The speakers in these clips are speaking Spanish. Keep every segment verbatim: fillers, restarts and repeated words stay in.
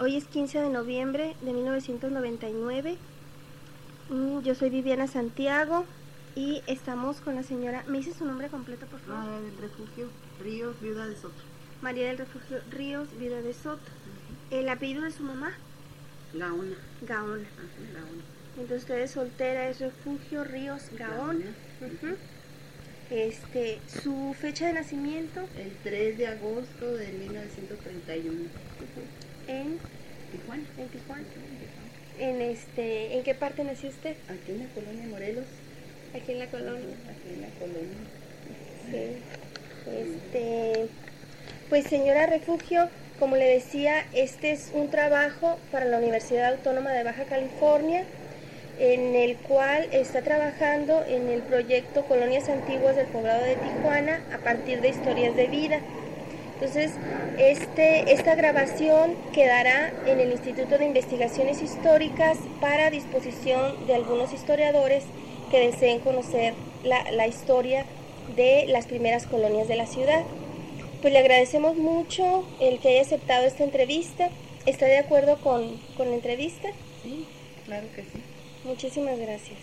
Hoy es quince de noviembre de mil novecientos noventa y nueve. Yo soy Viviana Santiago y estamos con la señora... ¿Me dice su nombre completo, por favor? María del Refugio Ríos, viuda de Soto. María del Refugio Ríos, viuda de Soto. Uh-huh. ¿El apellido de su mamá? Gaona. Gaona. Ajá, Gaona. Entonces usted es soltera, es Refugio Ríos Gaona. Uh-huh. Este, ¿su fecha de nacimiento? El tres de agosto de mil novecientos treinta y uno. Uh-huh. ¿En? Tijuana. En Tijuana. En este, ¿en qué parte nació usted? Aquí en la colonia Morelos. Aquí en la colonia. Aquí en la colonia. Sí. Este, pues señora Refugio, como le decía, este es un trabajo para la Universidad Autónoma de Baja California, en el cual está trabajando en el proyecto Colonias Antiguas del Poblado de Tijuana a partir de historias de vida. Entonces, este, esta grabación quedará en el Instituto de Investigaciones Históricas para disposición de algunos historiadores que deseen conocer la, la historia de las primeras colonias de la ciudad. Pues le agradecemos mucho el que haya aceptado esta entrevista. ¿Está de acuerdo con, con la entrevista? Sí, claro que sí. Muchísimas gracias.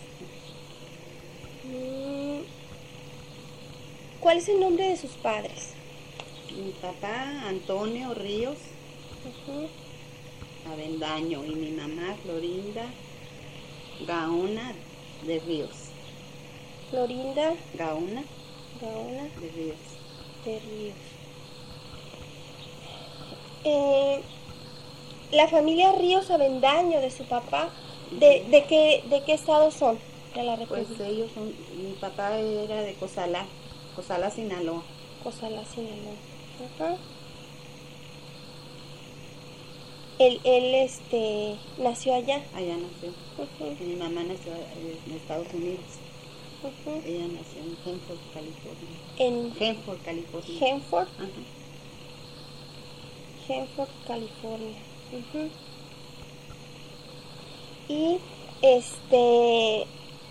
¿Cuál es el nombre de sus padres? Mi papá, Antonio Ríos, Uh-huh. Avendaño, y mi mamá, Florinda Gaona de Ríos. Florinda Gaona Gaona de Ríos. de Ríos. Eh, la familia Ríos Avendaño de su papá, ¿de, de, qué, de qué estado son? De la República. Pues ellos son, mi papá era de Cozalá, Cozalá, Sinaloa. Cozalá, Sinaloa. Ajá. Él, él este, nació allá. Allá nació. Uh-huh. Mi mamá nació en Estados Unidos. Uh-huh. Ella nació en Hanford, California. En Hanford, California. Hanford. Ajá. Hanford, California. Uh-huh. Y este,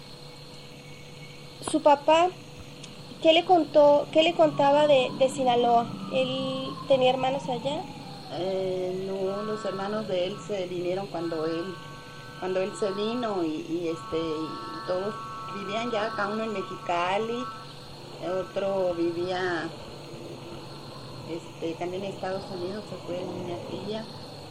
su papá, ¿qué le contó, qué le contaba de, de Sinaloa? ¿Él tenía hermanos allá? Eh, no, los hermanos de él se vinieron cuando él, cuando él se vino y, y este, y todos vivían ya, acá uno en Mexicali, otro vivía, este, también en Estados Unidos, se fue mi tía,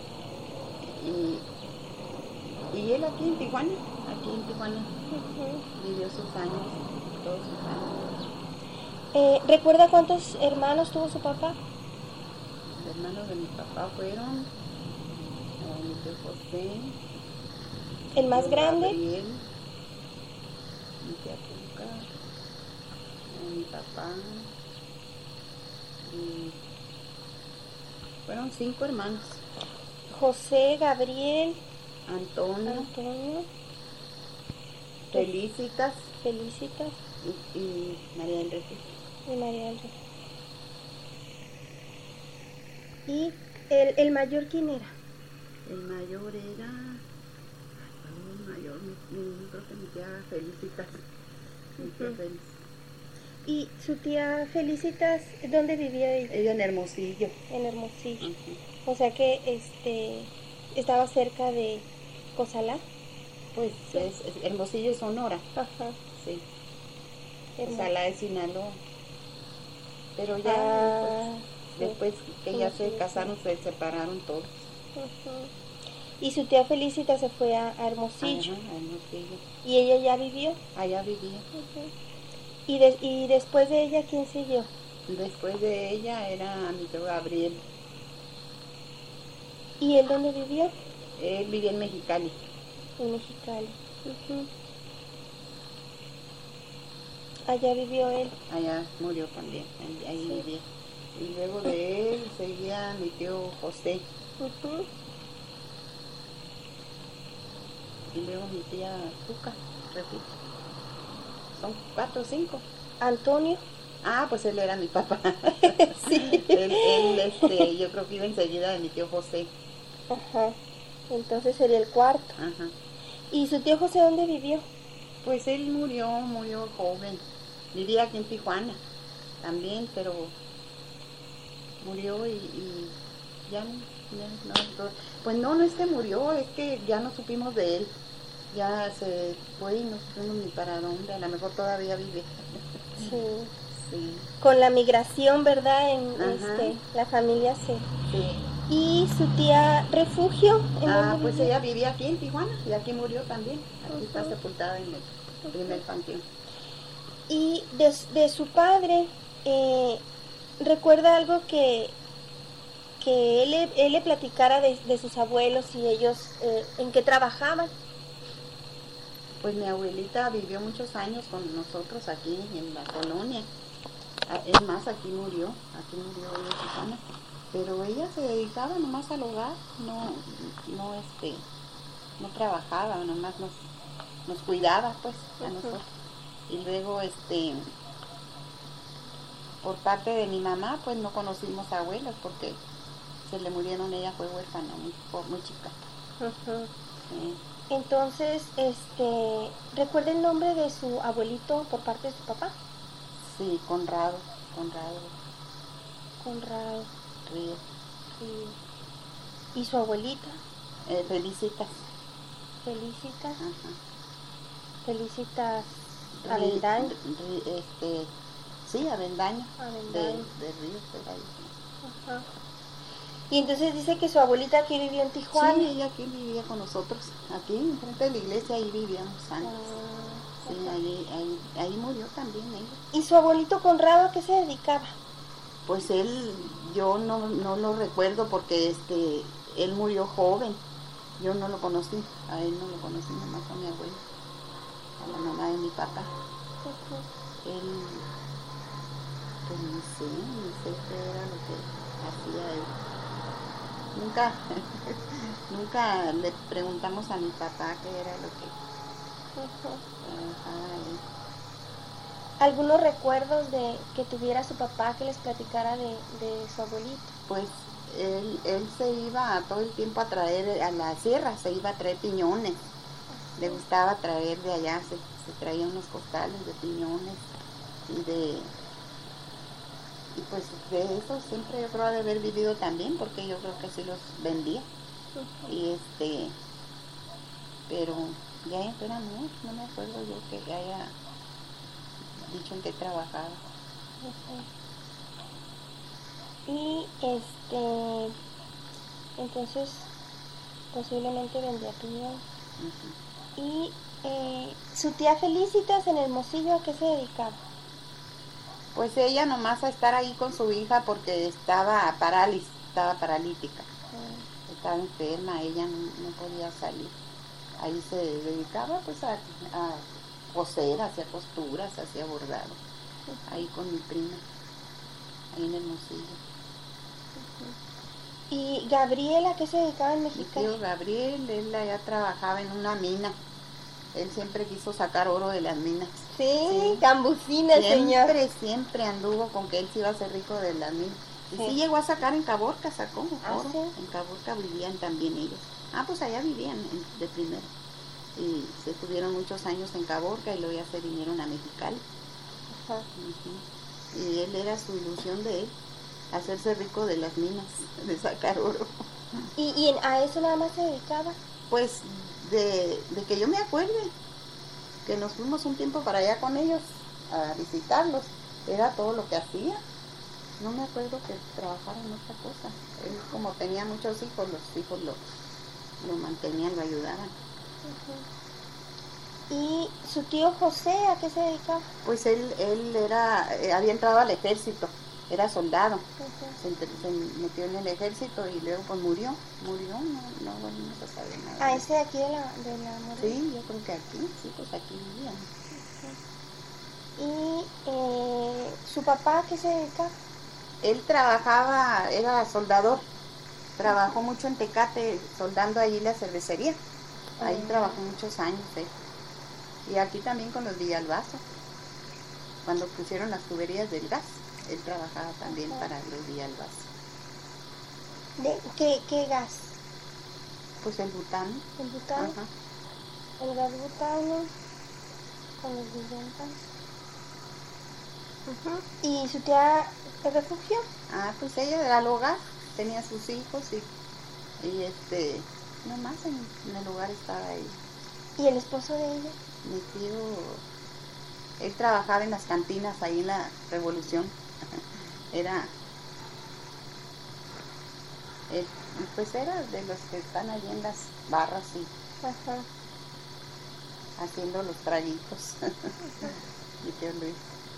y, y él aquí en Tijuana, aquí en Tijuana, uh-huh. Vivió sus años, todos sus años. Eh, ¿Recuerda cuántos hermanos tuvo su papá? Los hermanos de mi papá fueron eh, mi tío José, el más grande, Gabriel, mi tía Tuca, eh, mi papá, y fueron cinco hermanos. José, Gabriel, Antonio, Antonio, Felicitas, Felicitas y, y María del Refugio. Y María del Refugio. ¿Y el, el mayor quién era? El mayor era, el mayor, mi, mi, creo que mi tía Felicitas, mi tía uh-huh. Feliz. ¿Y su tía Felicitas, dónde vivía ella? Ella en Hermosillo. En Hermosillo. Uh-huh. O sea que este estaba cerca de Cozalá. Pues sí. es, es Hermosillo, Sonora. Ajá. Sí. Hermosillo. Cozalá es Sinaloa. Pero ya ah, después, sí. después que ya se casaron, se separaron todos. Uh-huh. Y su tía Felicitas se fue a, a Hermosillo. Ajá, a Hermosillo. ¿Y ella ya vivió? Allá vivía. Uh-huh. ¿Y, de, ¿Y después de ella quién siguió? Después de ella era mi tío Gabriel. ¿Y él dónde vivió? Él vivía en Mexicali. En Mexicali. Uh-huh. Allá vivió él. Allá murió también, ahí sí. vivía. Y luego de él seguía mi tío José. Uh-huh. Y luego mi tía Tuca, repito. Son cuatro o cinco. Antonio. Ah, pues él era mi papá. Sí. él, él este, yo creo que iba enseguida de mi tío José. Ajá. Entonces sería el cuarto. Ajá. ¿Y su tío José dónde vivió? Pues él murió, murió joven. Vivía aquí en Tijuana también, pero murió y, y ya no, No, no, pues no, no es que murió, es que ya no supimos de él. Ya se fue y no supimos ni para dónde, a lo mejor todavía vive. Sí. Sí. Con la migración, ¿verdad? En Ajá. este, la familia se... Sí. ¿Y su tía Refugio? ¿En Ah, dónde pues vivía? ella vivía aquí en Tijuana y aquí murió también. Aquí está Ujú. sepultada en el primer panteón. Y de, de su padre, eh, ¿recuerda algo que, que él, le- él le platicara de, de sus abuelos y ellos eh, en qué trabajaban? Pues mi abuelita vivió muchos años con nosotros aquí en la colonia. Ah, Es más, aquí murió, aquí murió ella, Susana. Pero ella se dedicaba nomás al hogar, no, no, este, no trabajaba, nomás nos, nos cuidaba, pues, a Ujú. nosotros. Y luego, este, por parte de mi mamá, pues no conocimos abuelos porque se le murieron, ella fue huérfana, muy, po- muy chica. Ujú. Sí. Entonces, este, ¿recuerda el nombre de su abuelito por parte de su papá? Sí, Conrado, Conrado Conrado. Ríos. Y, y su abuelita, Eh, Felicitas. Felicitas, Ajá. Felicitas Ri- Avendaño. ri- este, sí, Avendaño, de, Avendaño. de Ríos, por ahí. Ajá. Y entonces dice que su abuelita aquí vivió en Tijuana. Sí, ella aquí vivía con nosotros, aquí enfrente de la iglesia, ahí vivíamos antes. Ah, Sí, ajá. ahí, ahí, ahí murió también ella. ¿Y su abuelito Conrado a qué se dedicaba? Pues él, yo no, no lo recuerdo porque este, él murió joven. Yo no lo conocí, a él no lo conocí, nomás a mi abuelo, a la mamá de mi papá. Ujú. Él, pues no sé, no sé qué era lo que hacía él. Nunca, nunca le preguntamos a mi papá qué era lo que Ujú. trabajaba él. ¿Algunos recuerdos de que tuviera su papá que les platicara de, de su abuelito? Pues él, él se iba todo el tiempo a traer a la sierra, se iba a traer piñones. Le gustaba traer de allá, se, se traía unos costales de piñones y de... Y pues de eso siempre yo creo ha de haber vivido también, porque yo creo que sí los vendía. Ujú. Y este, pero ya era no, no me acuerdo yo que haya dicho en qué trabajaba. Ujú. Y este, entonces posiblemente vendía piñón. Ujú. Y eh, su tía Felicitas en Hermosillo, ¿a qué se dedicaba? Pues ella nomás a estar ahí con su hija porque estaba parálisis, estaba paralítica, Mm. estaba enferma, ella no, no podía salir. Ahí se dedicaba pues a, a coser, hacía costuras, hacía bordado, ahí con mi prima, ahí en Hermosillo. ¿Y Gabriela a qué se dedicaba en Mi Mexicali? tío Gabriel, él allá trabajaba en una mina, él siempre quiso sacar oro de las minas. Sí, Sí. Cambucina, el señor. Siempre, siempre anduvo con que él se iba a hacer rico de las minas. Y sí, Sí. llegó a sacar en Caborca, sacó Ah, oro. sí. En Caborca vivían también ellos. Ah, pues allá vivían en- de primero. Y se tuvieron muchos años en Caborca y luego ya se vinieron a Mexicali. Ajá. Ujú. Y él era su ilusión de él, hacerse rico de las minas, de sacar oro. ¿Y, y en- a eso nada más se dedicaba? Pues de, de que yo me acuerde, que nos fuimos un tiempo para allá con ellos a visitarlos, era todo lo que hacía. No me acuerdo que trabajara en otra cosa. Él como tenía muchos hijos, los hijos lo, lo mantenían, lo ayudaban. Ujú. ¿Y su tío José a qué se dedicaba? Pues él, él era, eh, había entrado al ejército, era soldado, Ujú. se, entre- se metió en el ejército y luego pues murió, murió, no, no volvimos a saber nada. Ah, de él. ese de aquí de la, de la Morelia. Sí, yo creo que aquí, sí, pues aquí vivían. ¿Y eh, su papá a qué se dedicaba? Él trabajaba, era soldador, trabajó mucho en Tecate, soldando allí la cervecería. Ahí Ah. trabajó muchos años él. Y aquí también con los Villalbazo. Cuando pusieron las tuberías del gas, él trabajaba también Ajá. para los Villalbazo. ¿De qué, qué gas? Pues el butano. ¿El butano? Ajá. El gas butano con los Villalbazo. Ujú. ¿Y su tía el refugio? Ah, pues ella era al hogar, tenía sus hijos y Y este, nomás en, en el lugar estaba ella. ¿Y el esposo de ella? Mi tío, él trabajaba en las cantinas ahí en la Revolución. Era, él, pues era de los que están allí en las barras y Ajá. haciendo los traguitos. Mi tío Luis.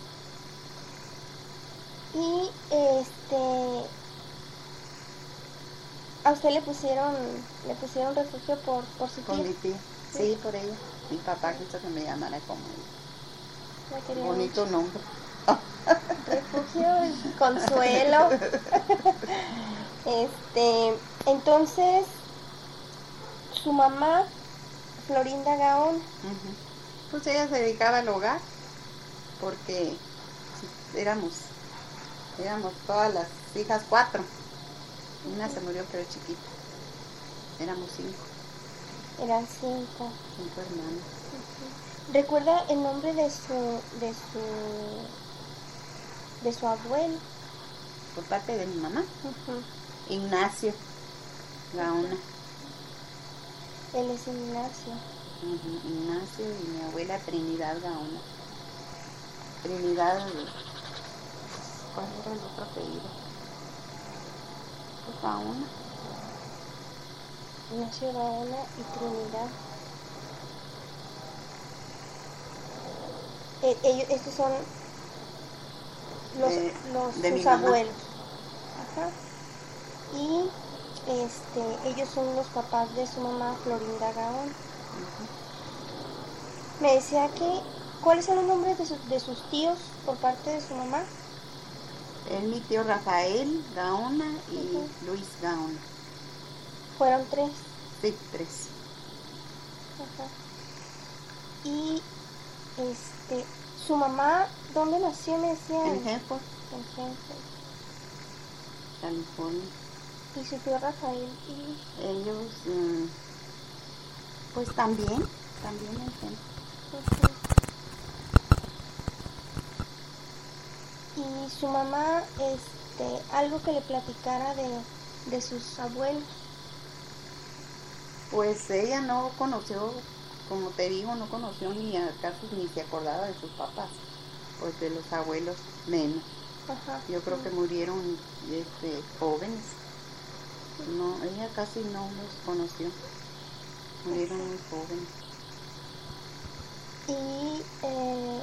Y este, a usted le pusieron, le pusieron refugio por, por su Con tía. mi tía, sí, por ella. Mi papá quiso que me llamara como ella. La quería Bonito mucho. nombre. Refugio y consuelo. Este, entonces, su mamá, Florinda Gaón. Uh-huh. Pues ella se dedicaba al hogar porque éramos, éramos todas las hijas cuatro. Una uh-huh. se murió pero chiquita. Éramos cinco. Eran cinco. Cinco hermanos. Uh-huh. ¿Recuerda el nombre de su, de su, de su abuelo? Por parte de mi mamá. Uh-huh. Ignacio Gaona. Él es Ignacio. Uh-huh. Ignacio y mi abuela Trinidad Gaona. Trinidad, ¿cuál era el otro apellido? Pues Gaona. Ignacio Gaona y Trinidad. Eh, ellos, estos son los, de, los de sus mi mamá. abuelos. Ajá. Y este, ellos son los papás de su mamá, Florinda Gaón. Uh-huh. Me decía que, ¿cuáles son los nombres de, su, de sus tíos por parte de su mamá? Es mi tío Rafael Gaona y uh-huh. Luis Gaona. ¿Fueron tres? Sí, tres. Ajá. Y este, su mamá, ¿dónde nació? Me decía. En Hanford. En Hanford, California. ¿Y su tío Rafael? ¿Y? Ellos, um, pues también, también en Hanford. Uh-huh. Y su mamá, este, algo que le platicara de, de sus abuelos. Pues ella no conoció, como te digo, no conoció ni acaso ni se acordaba de sus papás, pues de los abuelos menos. Ajá. Yo creo que murieron este, jóvenes. No, ella casi no los conoció. Murieron muy jóvenes. Y eh,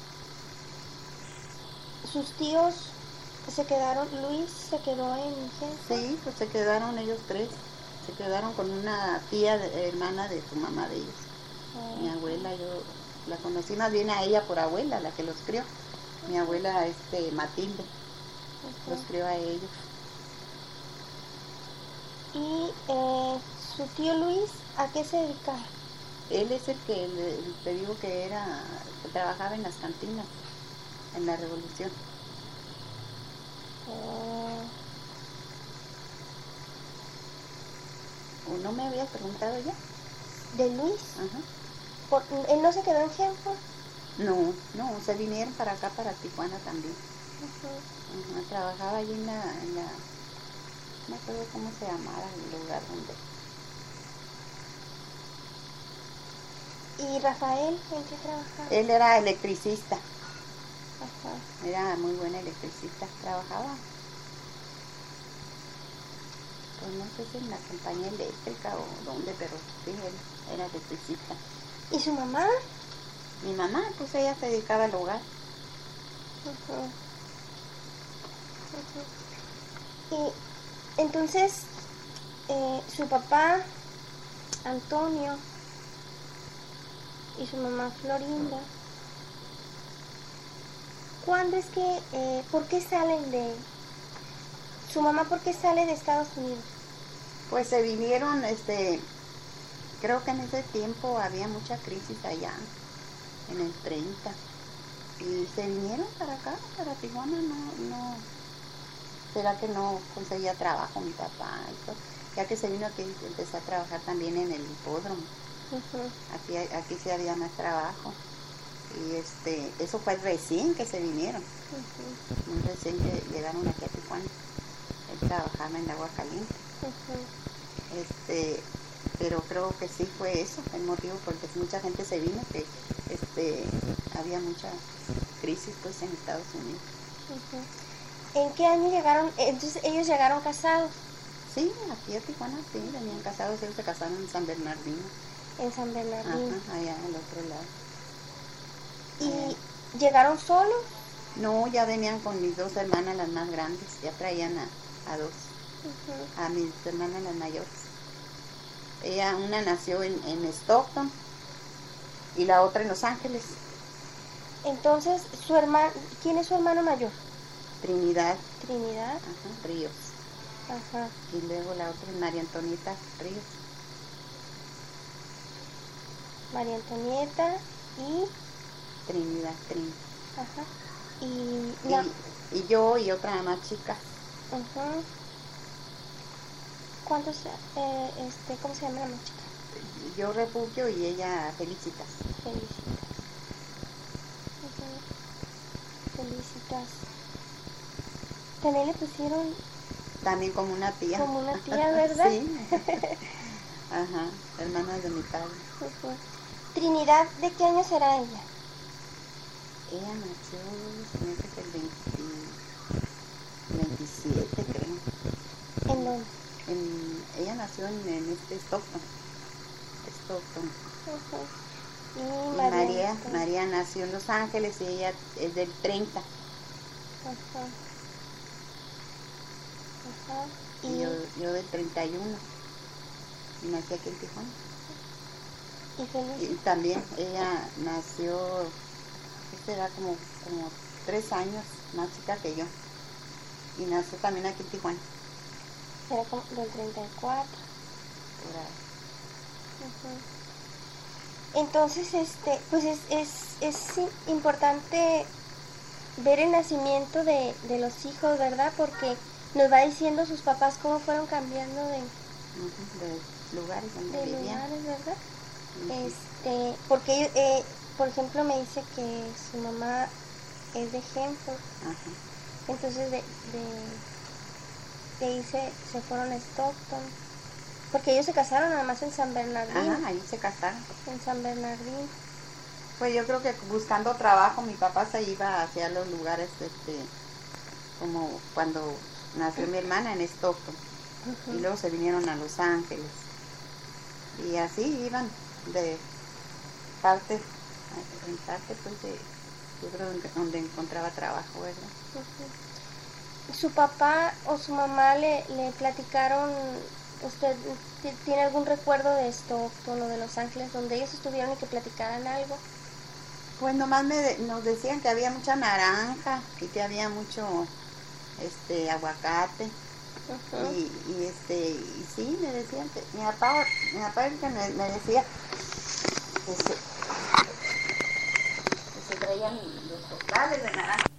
sus tíos se quedaron, Luis se quedó en Hanford. Sí, pues se quedaron ellos tres. Se quedaron con una tía de, hermana de su mamá de ellos. Oh. Mi abuela, yo la conocí más bien a ella por abuela, la que los crió. Mi abuela, este, Matilde, okay. Los crió a ellos. ¿Y eh, su tío Luis a qué se dedicaba? Él es el que, le, te digo que era, que trabajaba en las cantinas, en la Revolución. Oh. ¿O no me habías preguntado ya? ¿De Luis? Ajá. ¿Por, ¿Él no se quedó en Hanford? No, no, se vinieron para acá, para Tijuana también. Uh-huh. Uh-huh. Trabajaba allí en la, en la, no me acuerdo cómo se llamaba el lugar donde. ¿Y Rafael en qué trabajaba? Él era electricista. Ajá. Era muy buen electricista, trabajaba. Pues no sé si en la compañía eléctrica o dónde, pero sí, él era electricista. ¿Y su mamá? Mi mamá, pues ella se dedicaba al hogar. Uh-huh. Uh-huh. Y entonces, eh, su papá, Antonio, y su mamá, Florinda, ¿cuándo es que, eh, por qué salen de, su mamá, por qué sale de Estados Unidos? Pues se vinieron, este, creo que en ese tiempo había mucha crisis allá, en el treinta, y se vinieron para acá, para Tijuana. No, no, será que no conseguía trabajo mi papá, y todo. Ya que se vino aquí, empezó a trabajar también en el hipódromo. Uh-huh. Aquí, aquí sí había más trabajo, y este, eso fue recién que se vinieron, uh-huh. Muy recién que llegaron aquí a Tijuana. Él trabajaba en el agua caliente. Uh-huh. Este, pero creo que sí fue eso el motivo porque mucha gente se vino, que este, había mucha crisis pues en Estados Unidos. Uh-huh. ¿En qué año llegaron? Entonces ellos llegaron casados. Sí, aquí a Tijuana sí, venían casados, ellos se casaron en San Bernardino. En San Bernardino. Ajá, allá al otro lado. ¿Y allá. llegaron solos? No, ya venían con mis dos hermanas, las más grandes, ya traían a, a dos, uh-huh. a mis hermanas las mayores. Ella, una nació en, en Stockton y la otra en Los Ángeles. Entonces, su hermano, ¿quién es su hermano mayor? Trinidad. Trinidad. Ajá, Ríos. Ajá. Y luego la otra es María Antonieta Ríos. María Antonieta y... Trinidad, Trin. Ajá. Y, la... y, y yo y otra más chica. Ajá. ¿Cuántos, eh, este, cómo se llama la más chica? Yo Refugio y ella Felicitas. Felicitas. Uh-huh. Felicitas. También le pusieron... También como una tía. Como una tía, ¿verdad? Sí. Ajá, hermana de mi padre. Uh-huh. Trinidad, ¿de qué año será ella? Ella nació, se me hace que el veintisiete, creo. ¿En dónde? En, ella nació en, en este Stockton. Stockton. Uh-huh. Y, y María, María, María nació en Los Ángeles y ella es del treinta. Uh-huh. Uh-huh. Y, y yo, yo del treinta y uno. Y nací aquí en Tijuana. ¿Y Felicitas? Y también ella nació, este era como, como tres años más chica que yo. Y nació también aquí en Tijuana. Era como del treinta y cuatro. Por ahí. Uh-huh. Entonces, este, pues es, es, es importante ver el nacimiento de, de los hijos, ¿verdad? Porque nos va diciendo sus papás cómo fueron cambiando de, uh-huh, de lugares donde de vivían. lugares, ¿verdad? Uh-huh. Este, porque, eh, por ejemplo, me dice que su mamá es de Hempel. Uh-huh. Entonces, de, de, de ahí se, se fueron a Stockton. Porque ellos se casaron nada más en San Bernardino. Ajá, ahí se casaron. En San Bernardino. Pues yo creo que buscando trabajo, mi papá se iba hacia los lugares, este, como cuando nació mi hermana en Stockton. Uh-huh. Y luego se vinieron a Los Ángeles. Y así iban de parte, en parte, pues, de, yo creo donde, donde encontraba trabajo, ¿verdad? Uh-huh. ¿Su papá o su mamá le, le platicaron... ¿Usted tiene algún recuerdo de Stockton o de Los Ángeles donde ellos estuvieron y que platicaran algo? Pues nomás me, nos decían que había mucha naranja y que había mucho este aguacate. Uh-huh. y, y este y sí me decían que mi papá, mi papá que me, me decía que se, que se traían los costales de naranja.